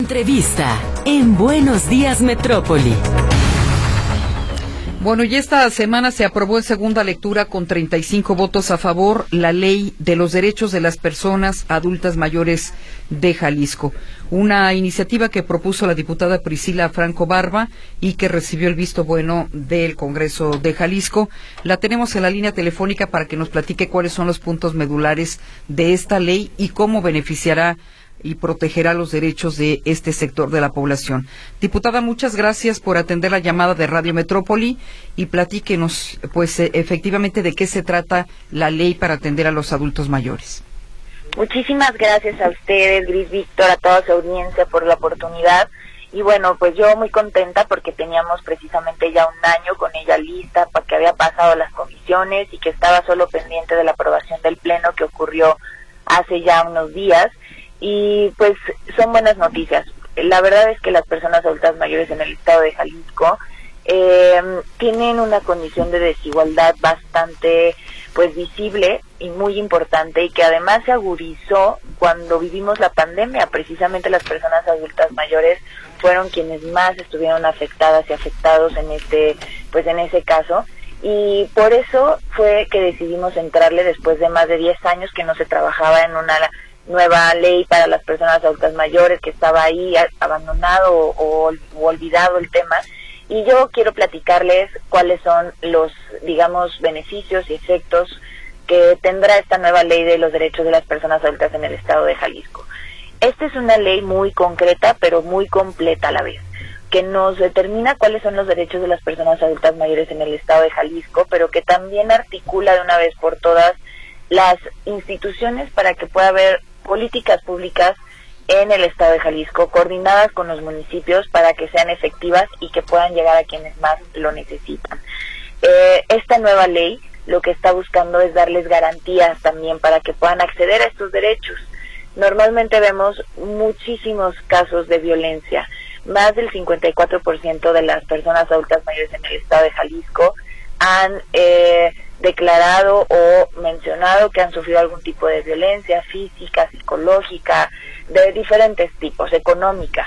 Entrevista en Buenos Días Metrópoli. Bueno, y esta semana se aprobó en segunda lectura con 35 votos a favor la Ley de los Derechos de las Personas Adultas Mayores de Jalisco. Una iniciativa que propuso la diputada Priscila Franco Barba y que recibió el visto bueno del Congreso de Jalisco. La tenemos en la línea telefónica para que nos platique cuáles son los puntos medulares de esta ley y cómo beneficiará y protegerá los derechos de este sector de la población. Diputada, muchas gracias por atender la llamada de Radio Metrópoli y platíquenos, pues, efectivamente, de qué se trata la ley para atender a los adultos mayores. Muchísimas gracias a ustedes, Gris Víctor, a toda su audiencia por la oportunidad. Y bueno, pues yo muy contenta porque teníamos precisamente ya un año con ella lista, para que había pasado las comisiones y que estaba solo pendiente de la aprobación del Pleno, que ocurrió hace ya unos días. Y pues son buenas noticias. La verdad es que las personas adultas mayores en el estado de Jalisco tienen una condición de desigualdad bastante pues visible y muy importante, y que además se agudizó cuando vivimos la pandemia. Precisamente las personas adultas mayores fueron quienes más estuvieron afectadas y afectados en ese caso. Y por eso fue que decidimos entrarle después de más de 10 años que no se trabajaba en una nueva ley para las personas adultas mayores, que estaba ahí abandonado o olvidado el tema. Y yo quiero platicarles cuáles son los, digamos, beneficios y efectos que tendrá esta nueva ley de los derechos de las personas adultas en el estado de Jalisco. Esta es una ley muy concreta, pero muy completa a la vez, que nos determina cuáles son los derechos de las personas adultas mayores en el estado de Jalisco, pero que también articula de una vez por todas las instituciones para que pueda haber políticas públicas en el estado de Jalisco, coordinadas con los municipios para que sean efectivas y que puedan llegar a quienes más lo necesitan. Esta nueva ley lo que está buscando es darles garantías también para que puedan acceder a estos derechos. Normalmente vemos muchísimos casos de violencia. Más del 54% de las personas adultas mayores en el estado de Jalisco han declarado o mencionado que han sufrido algún tipo de violencia física, psicológica, de diferentes tipos, económica.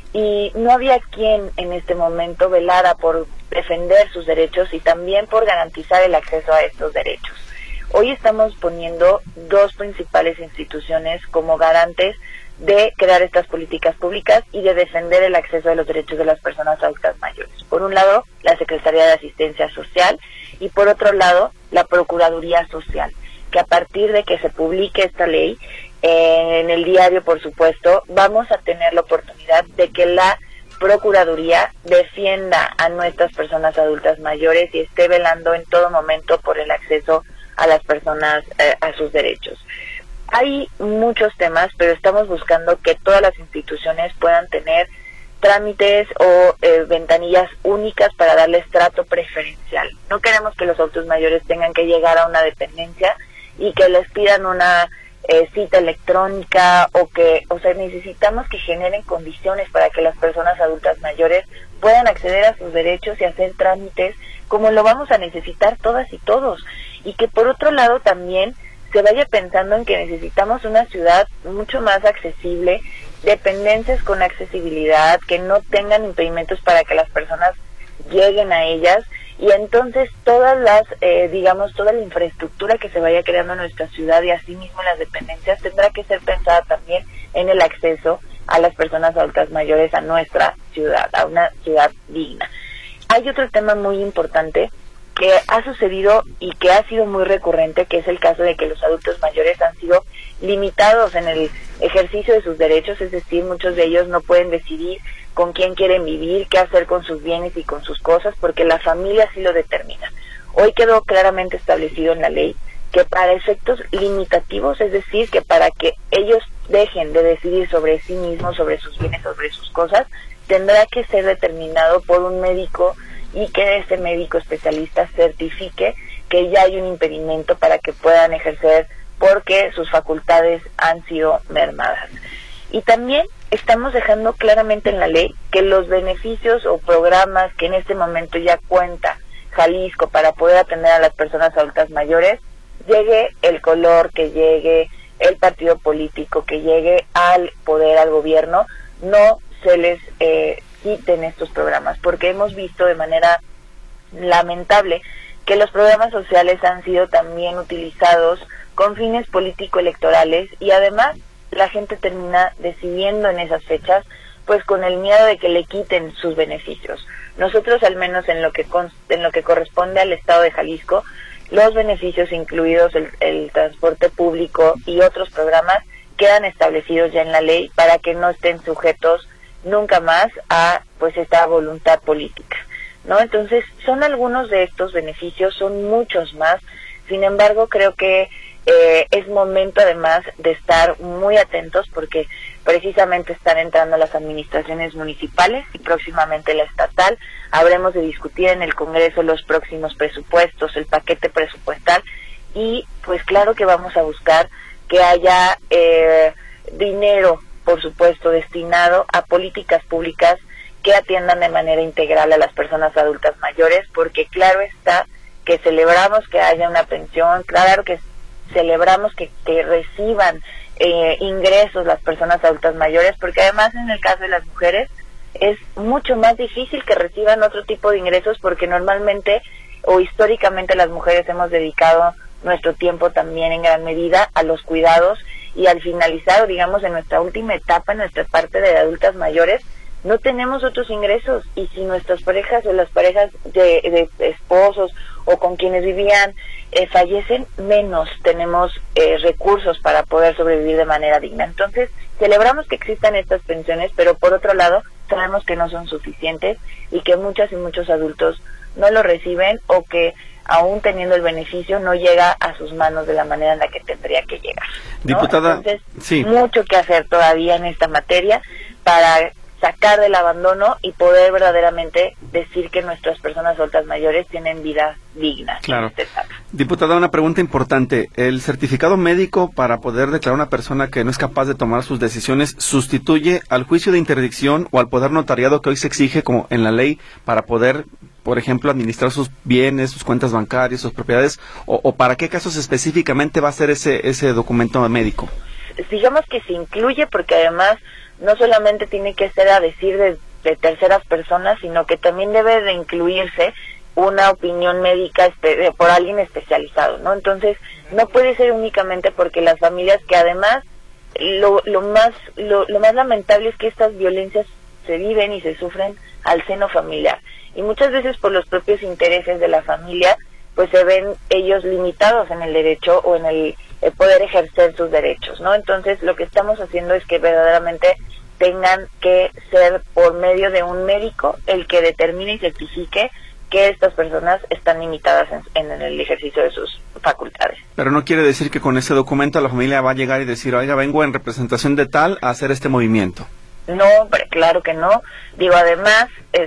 Y no había quien en este momento velara por defender sus derechos y también por garantizar el acceso a estos derechos. Hoy estamos poniendo dos principales instituciones como garantes de crear estas políticas públicas y de defender el acceso a los derechos de las personas adultas mayores. Por un lado, la Secretaría de Asistencia Social, y por otro lado, la Procuraduría Social, que a partir de que se publique esta ley, en el diario, por supuesto, vamos a tener la oportunidad de que la Procuraduría defienda a nuestras personas adultas mayores y esté velando en todo momento por el acceso a las personas a sus derechos. Hay muchos temas, pero estamos buscando que todas las instituciones puedan tener trámites o ventanillas únicas para darles trato preferencial. No queremos que los adultos mayores tengan que llegar a una dependencia y que les pidan una cita electrónica o sea, necesitamos que generen condiciones para que las personas adultas mayores puedan acceder a sus derechos y hacer trámites como lo vamos a necesitar todas y todos. Y que por otro lado también se vaya pensando en que necesitamos una ciudad mucho más accesible, dependencias con accesibilidad, que no tengan impedimentos para que las personas lleguen a ellas, y entonces todas las, toda la infraestructura que se vaya creando en nuestra ciudad y asimismo en las dependencias tendrá que ser pensada también en el acceso a las personas adultas mayores a nuestra ciudad, a una ciudad digna. Hay otro tema muy importante que ha sucedido y que ha sido muy recurrente, que es el caso de que los adultos mayores han sido limitados en el ejercicio de sus derechos, es decir, muchos de ellos no pueden decidir con quién quieren vivir, qué hacer con sus bienes y con sus cosas, porque la familia sí lo determina. Hoy quedó claramente establecido en la ley que para efectos limitativos, es decir, que para que ellos dejen de decidir sobre sí mismos, sobre sus bienes, sobre sus cosas, tendrá que ser determinado por un médico y que ese médico especialista certifique que ya hay un impedimento para que puedan ejercer porque sus facultades han sido mermadas. Y también estamos dejando claramente en la ley que los beneficios o programas que en este momento ya cuenta Jalisco para poder atender a las personas adultas mayores, llegue el color que llegue, el partido político que llegue al poder, al gobierno, no se les quiten estos programas, porque hemos visto de manera lamentable que los programas sociales han sido también utilizados con fines político-electorales, y además la gente termina decidiendo en esas fechas pues con el miedo de que le quiten sus beneficios. Nosotros, al menos en lo que corresponde al Estado de Jalisco, los beneficios, incluidos el transporte público y otros programas, quedan establecidos ya en la ley para que no estén sujetos nunca más a pues esta voluntad política, ¿no? Entonces, son algunos de estos beneficios, son muchos más. Sin embargo, creo que es momento además de estar muy atentos, porque precisamente están entrando las administraciones municipales y próximamente la estatal. Habremos de discutir en el Congreso los próximos presupuestos, el paquete presupuestal, y pues claro que vamos a buscar que haya dinero, por supuesto, destinado a políticas públicas que atiendan de manera integral a las personas adultas mayores, porque claro está que celebramos que haya una pensión, claro que celebramos que reciban ingresos las personas adultas mayores, porque además en el caso de las mujeres es mucho más difícil que reciban otro tipo de ingresos, porque normalmente o históricamente las mujeres hemos dedicado nuestro tiempo también en gran medida a los cuidados, y al finalizar, digamos, en nuestra última etapa, en nuestra parte de adultas mayores, no tenemos otros ingresos, y si nuestras parejas o las parejas de esposos o con quienes vivían fallecen, menos tenemos recursos para poder sobrevivir de manera digna. Entonces, celebramos que existan estas pensiones, pero por otro lado, sabemos que no son suficientes y que muchas y muchos adultos no lo reciben, o que aún teniendo el beneficio no llega a sus manos de la manera en la que tendría que llegar, ¿no? Diputada, entonces, sí, mucho que hacer todavía en esta materia para sacar del abandono y poder verdaderamente decir que nuestras personas adultas mayores tienen vidas dignas. Claro. En esta etapa. Diputada, una pregunta importante. ¿El certificado médico para poder declarar a una persona que no es capaz de tomar sus decisiones sustituye al juicio de interdicción o al poder notariado que hoy se exige como en la ley para poder, por ejemplo, administrar sus bienes, sus cuentas bancarias, sus propiedades, o para qué casos específicamente va a ser ese documento médico? Digamos que se incluye, porque además no solamente tiene que ser a decir de terceras personas, sino que también debe de incluirse una opinión médica por alguien especializado, ¿no? Entonces, no puede ser únicamente porque las familias, que además lo más lamentable es que estas violencias se viven y se sufren al seno familiar, y muchas veces por los propios intereses de la familia, pues se ven ellos limitados en el derecho o en el poder ejercer sus derechos, ¿no? Entonces, lo que estamos haciendo es que verdaderamente tengan que ser por medio de un médico el que determine y certifique que estas personas están limitadas en el ejercicio de sus facultades. Pero no quiere decir que con ese documento la familia va a llegar y decir, oiga, vengo en representación de tal a hacer este movimiento. No, hombre, claro que no. Digo, además,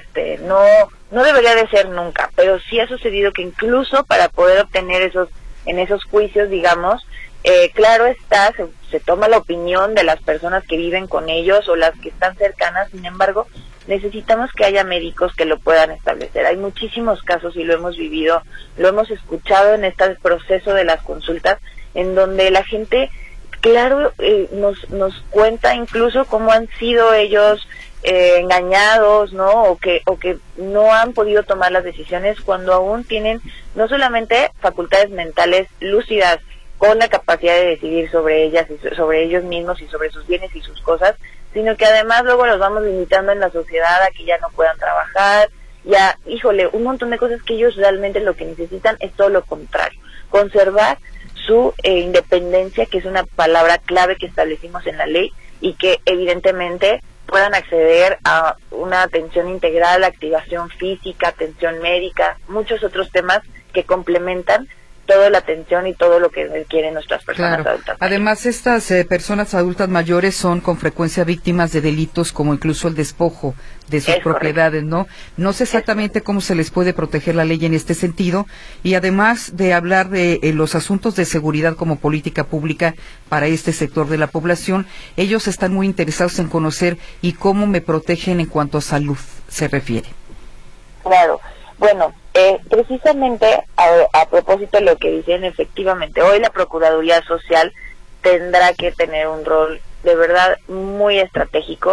no debería de ser nunca, pero sí ha sucedido que incluso para poder obtener en esos juicios, digamos, claro está, se toma la opinión de las personas que viven con ellos o las que están cercanas. Sin embargo, necesitamos que haya médicos que lo puedan establecer. Hay muchísimos casos, y lo hemos vivido, lo hemos escuchado en este proceso de las consultas, en donde la gente, claro, nos cuenta incluso cómo han sido ellos engañados, ¿no? O que no han podido tomar las decisiones cuando aún tienen no solamente facultades mentales lúcidas, con la capacidad de decidir sobre ellas y sobre ellos mismos y sobre sus bienes y sus cosas, sino que además luego los vamos limitando en la sociedad a que ya no puedan trabajar, ya, híjole, un montón de cosas que ellos realmente lo que necesitan es todo lo contrario, conservar su independencia, que es una palabra clave que establecimos en la ley, y que evidentemente puedan acceder a una atención integral, activación física, atención médica, muchos otros temas que complementan toda la atención y todo lo que requieren nuestras personas adultas. Además, estas personas adultas mayores son con frecuencia víctimas de delitos como incluso el despojo de sus propiedades, ¿no? No sé exactamente cómo se les puede proteger la ley en este sentido, y además de hablar de los asuntos de seguridad como política pública para este sector de la población, ellos están muy interesados en conocer y cómo me protegen en cuanto a salud se refiere. Claro, bueno, precisamente a propósito de lo que dicen, efectivamente, hoy la Procuraduría Social tendrá que tener un rol de verdad muy estratégico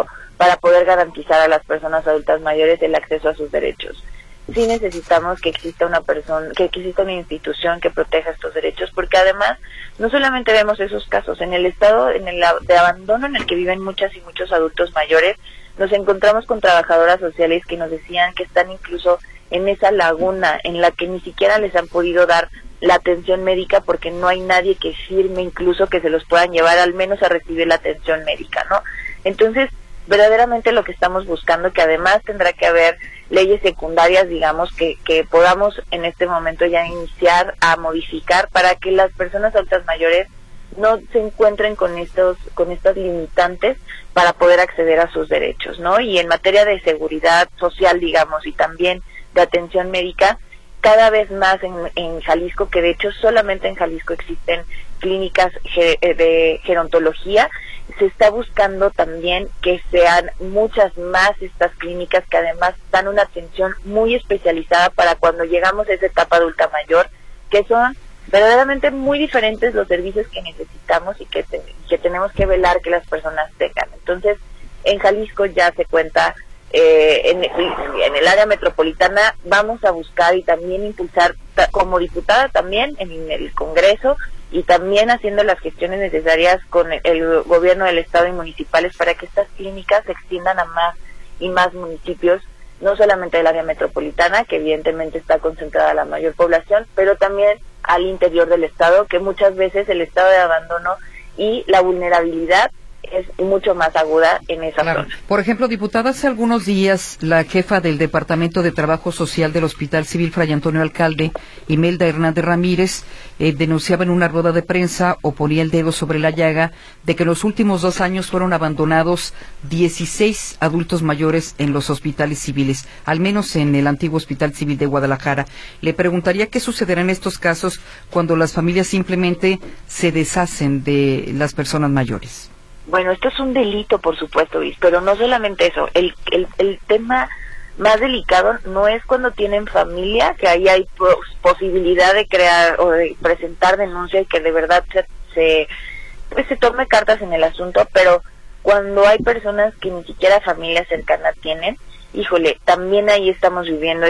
para poder garantizar a las personas adultas mayores el acceso a sus derechos. Sí necesitamos que exista que exista una institución que proteja estos derechos, porque además no solamente vemos esos casos, en el estado de abandono en el que viven muchas y muchos adultos mayores, nos encontramos con trabajadoras sociales que nos decían que están incluso en esa laguna en la que ni siquiera les han podido dar la atención médica porque no hay nadie que firme incluso que se los puedan llevar al menos a recibir la atención médica, ¿no? Entonces, verdaderamente lo que estamos buscando, que además tendrá que haber leyes secundarias, digamos, que podamos en este momento ya iniciar a modificar para que las personas adultas mayores no se encuentren con estas limitantes para poder acceder a sus derechos, ¿no? Y en materia de seguridad social, digamos, y también de atención médica, cada vez más en Jalisco, que de hecho solamente en Jalisco existen clínicas de gerontología, se está buscando también que sean muchas más estas clínicas que además dan una atención muy especializada para cuando llegamos a esa etapa adulta mayor, que son verdaderamente muy diferentes los servicios que necesitamos y que tenemos que velar que las personas tengan. Entonces, en Jalisco ya se cuenta, en el área metropolitana vamos a buscar y también impulsar, como diputada también en el Congreso, y también haciendo las gestiones necesarias con el gobierno del estado y municipales para que estas clínicas se extiendan a más y más municipios, no solamente del área metropolitana, que evidentemente está concentrada la mayor población, pero también al interior del estado, que muchas veces el estado de abandono y la vulnerabilidad es mucho más aguda en esa zona. Por ejemplo, diputada, hace algunos días la jefa del Departamento de Trabajo Social del Hospital Civil Fray Antonio Alcalde, Imelda Hernández Ramírez, denunciaba en una rueda de prensa o ponía el dedo sobre la llaga de que en los últimos 2 años fueron abandonados 16 adultos mayores en los hospitales civiles, al menos en el antiguo Hospital Civil de Guadalajara. Le preguntaría qué sucederá en estos casos cuando las familias simplemente se deshacen de las personas mayores. Bueno, esto es un delito, por supuesto, Luis, pero no solamente eso. El tema más delicado no es cuando tienen familia, que ahí hay posibilidad de crear o de presentar denuncia y que de verdad se tome cartas en el asunto, pero cuando hay personas que ni siquiera familia cercana tienen, híjole, también ahí estamos viviendo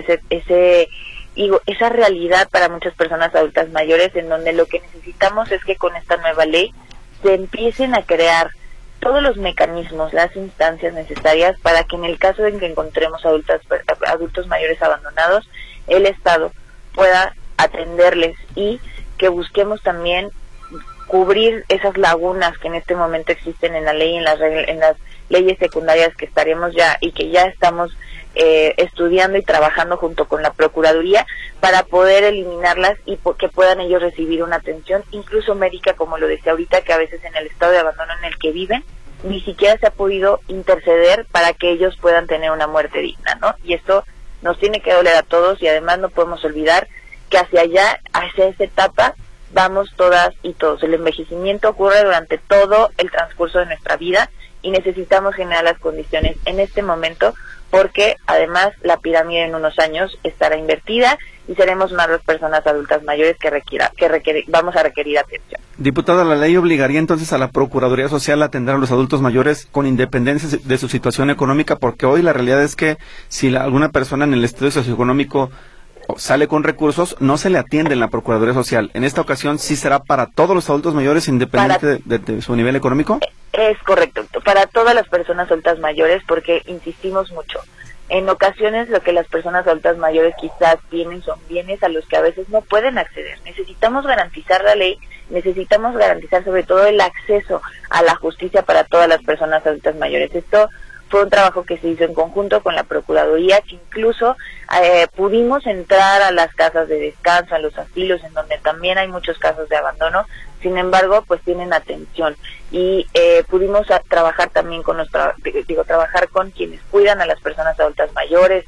esa realidad para muchas personas adultas mayores, en donde lo que necesitamos es que con esta nueva ley se empiecen a crear todos los mecanismos, las instancias necesarias para que en el caso de que encontremos adultos mayores abandonados, el Estado pueda atenderles y que busquemos también cubrir esas lagunas que en este momento existen en la ley, en las leyes secundarias que estaremos ya y que ya estamos estudiando y trabajando junto con la Procuraduría para poder eliminarlas y que puedan ellos recibir una atención, incluso médica, como lo decía ahorita, que a veces en el estado de abandono en el que viven, ni siquiera se ha podido interceder para que ellos puedan tener una muerte digna, ¿no? Y esto nos tiene que doler a todos y además no podemos olvidar que hacia esa etapa vamos todas y todos. El envejecimiento ocurre durante todo el transcurso de nuestra vida y necesitamos generar las condiciones en este momento porque además la pirámide en unos años estará invertida y seremos más las personas adultas mayores que vamos a requerir atención. Diputada, la ley obligaría entonces a la Procuraduría Social a atender a los adultos mayores con independencia de su situación económica, porque hoy la realidad es que si alguna persona en el estudio socioeconómico sale con recursos, no se le atiende en la Procuraduría Social. En esta ocasión, ¿sí será para todos los adultos mayores independiente de su nivel económico? Es correcto, para todas las personas adultas mayores, porque insistimos mucho. En ocasiones lo que las personas adultas mayores quizás tienen son bienes a los que a veces no pueden acceder. Necesitamos garantizar la ley, necesitamos garantizar sobre todo el acceso a la justicia para todas las personas adultas mayores. Esto fue un trabajo que se hizo en conjunto con la Procuraduría, que incluso pudimos entrar a las casas de descanso, a los asilos, en donde también hay muchos casos de abandono. Sin embargo, pues tienen atención y pudimos trabajar también trabajar con quienes cuidan a las personas adultas mayores.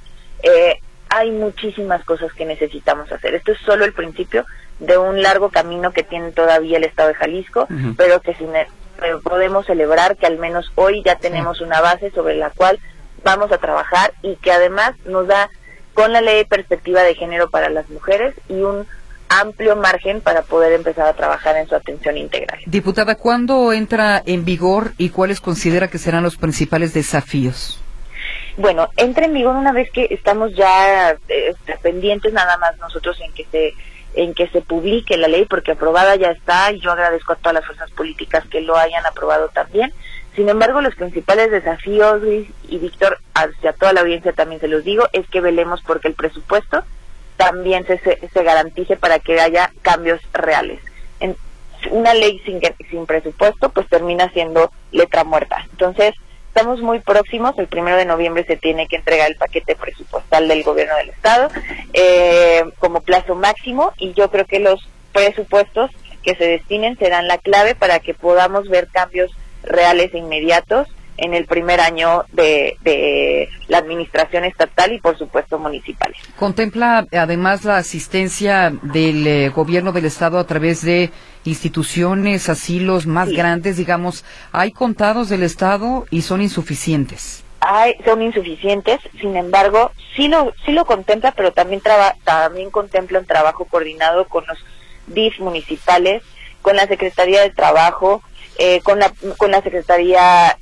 Hay muchísimas cosas que necesitamos hacer. Esto es solo el principio de un largo camino que tiene todavía el Estado de Jalisco, pero que pero podemos celebrar que al menos hoy ya tenemos una base sobre la cual vamos a trabajar y que además nos da con la ley de perspectiva de género para las mujeres y amplio margen para poder empezar a trabajar en su atención integral. Diputada, ¿cuándo entra en vigor y cuáles considera que serán los principales desafíos? Bueno, entra en vigor una vez que estamos ya pendientes nada más nosotros en que se publique la ley, porque aprobada ya está, y yo agradezco a todas las fuerzas políticas que lo hayan aprobado también. Sin embargo, los principales desafíos, Luis y Víctor, hacia toda la audiencia también se los digo, es que velemos porque el presupuesto también se garantice para que haya cambios reales. Una ley sin presupuesto pues termina siendo letra muerta. Entonces, estamos muy próximos, el 1 de noviembre se tiene que entregar el paquete presupuestal del gobierno del estado como plazo máximo, y yo creo que los presupuestos que se destinen serán la clave para que podamos ver cambios reales e inmediatos en el primer año de la administración estatal y por supuesto municipales. ¿Contempla además la asistencia del gobierno del estado a través de instituciones, asilos más grandes, digamos? Hay contados del estado y son insuficientes. Son insuficientes, sin embargo, sí lo contempla, pero también contempla un trabajo coordinado con los DIF municipales, con la Secretaría de Trabajo, con la Secretaría,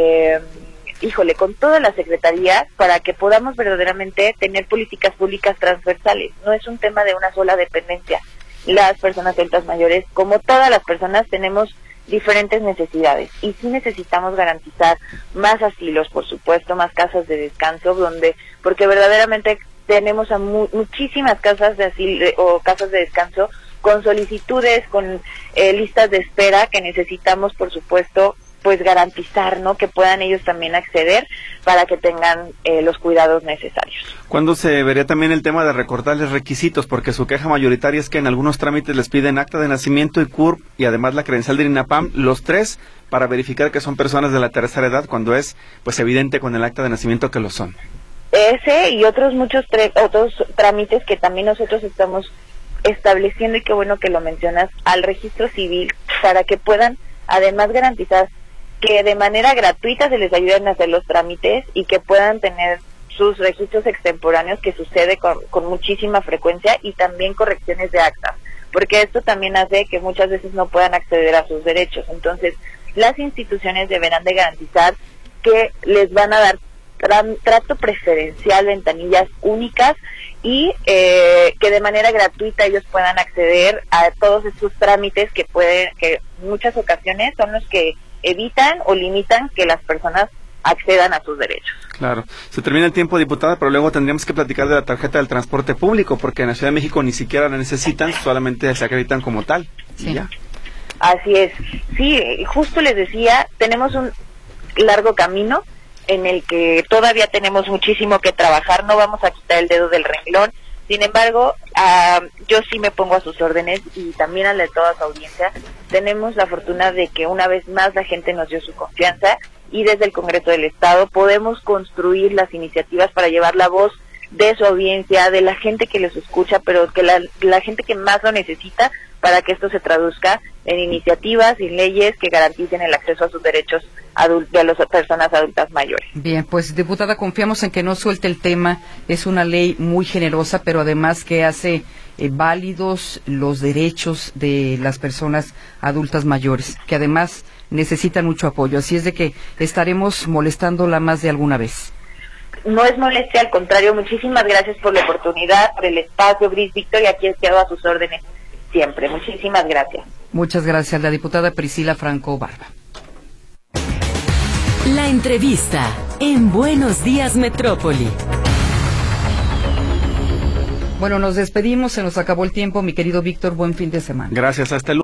con todas las secretarías, para que podamos verdaderamente tener políticas públicas transversales. No es un tema de una sola dependencia. Las personas adultas mayores, como todas las personas, tenemos diferentes necesidades, y sí necesitamos garantizar más asilos, por supuesto, más casas de descanso, porque verdaderamente tenemos a muchísimas casas de asilo o casas de descanso con solicitudes, con listas de espera que necesitamos, por supuesto, pues garantizar, ¿no?, que puedan ellos también acceder para que tengan los cuidados necesarios. ¿Cuándo se vería también el tema de recortarles requisitos? Porque su queja mayoritaria es que en algunos trámites les piden acta de nacimiento y CURP y además la credencial del INAPAM, los tres, para verificar que son personas de la tercera edad, cuando es pues evidente con el acta de nacimiento que lo son. Ese y otros otros trámites que también nosotros estamos estableciendo, y qué bueno que lo mencionas, al registro civil, para que puedan además garantizar que de manera gratuita se les ayuden a hacer los trámites y que puedan tener sus registros extemporáneos, que sucede con muchísima frecuencia, y también correcciones de actas, porque esto también hace que muchas veces no puedan acceder a sus derechos. Entonces, las instituciones deberán de garantizar que les van a dar trato preferencial, ventanillas únicas, y que de manera gratuita ellos puedan acceder a todos estos trámites que en muchas ocasiones son los que evitan o limitan que las personas accedan a sus derechos. Claro. Se termina el tiempo, diputada, pero luego tendríamos que platicar de la tarjeta del transporte público, porque en la Ciudad de México ni siquiera la necesitan, solamente se acreditan como tal. Sí. Y ya. Así es. Sí, justo les decía, tenemos un largo camino en el que todavía tenemos muchísimo que trabajar, no vamos a quitar el dedo del renglón. Sin embargo, yo sí me pongo a sus órdenes, y también a la de toda su audiencia. Tenemos la fortuna de que una vez más la gente nos dio su confianza, y desde el Congreso del Estado podemos construir las iniciativas para llevar la voz de su audiencia, de la gente que los escucha, pero que la gente que más lo necesita, para que esto se traduzca en iniciativas y leyes que garanticen el acceso a sus derechos de las personas adultas mayores. Bien, pues diputada, confiamos en que no suelte el tema. Es una ley muy generosa, pero además que hace válidos los derechos de las personas adultas mayores, que además necesitan mucho apoyo. Así es de que estaremos molestándola más de alguna vez. No es molestia, al contrario, muchísimas gracias por la oportunidad, por el espacio, Gris Víctor, y aquí quedo a sus órdenes siempre. Muchísimas gracias. Muchas gracias, la diputada Priscila Franco Barba. La entrevista en Buenos Días Metrópoli. Bueno, nos despedimos, se nos acabó el tiempo, mi querido Víctor, buen fin de semana. Gracias, hasta el